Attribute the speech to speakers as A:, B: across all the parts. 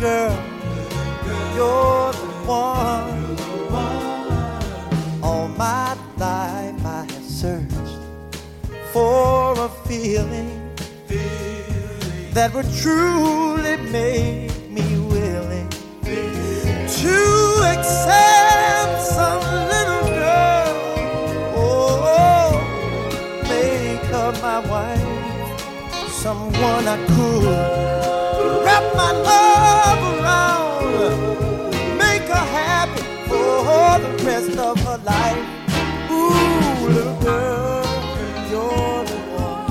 A: girl, you're the one. All my life I have searched for a feeling that would truly make me willing to accept some little girl. Oh, make her my wife, someone I could wrap my love around, make her happy for the rest of her life. Ooh, little girl, you're the one.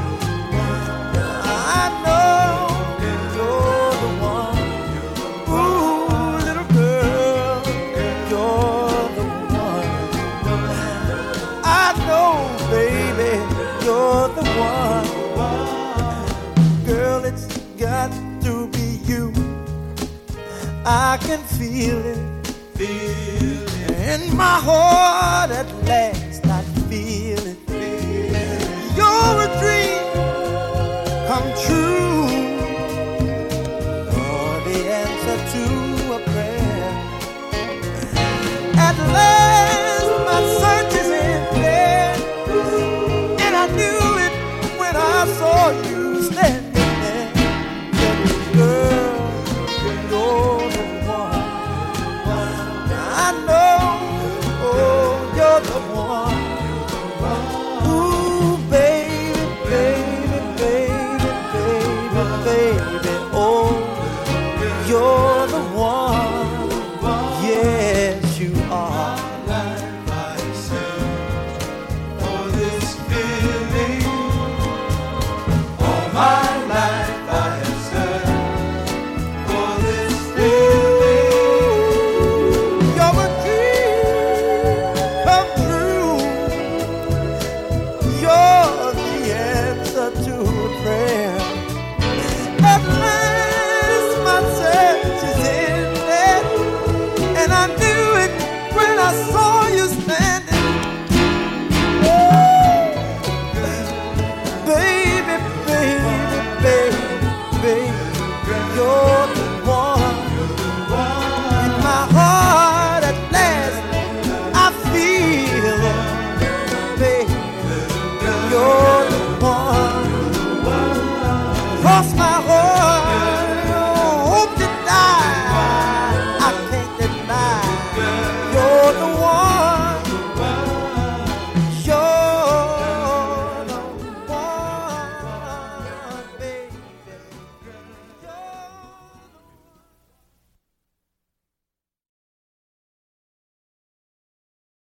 A: I know you're the one. Ooh, little girl, you're the one. I know, baby, you're the one. Girl, it's got to be you. I can feel it in my heart at last. I feel it. You're a dream come true. You're the answer to a prayer. At last, my search is ended, and I knew it when I saw you standing there. Little girl, you're the one. I know, oh, you're the one. Ooh, baby, baby, baby, baby, baby, oh, you're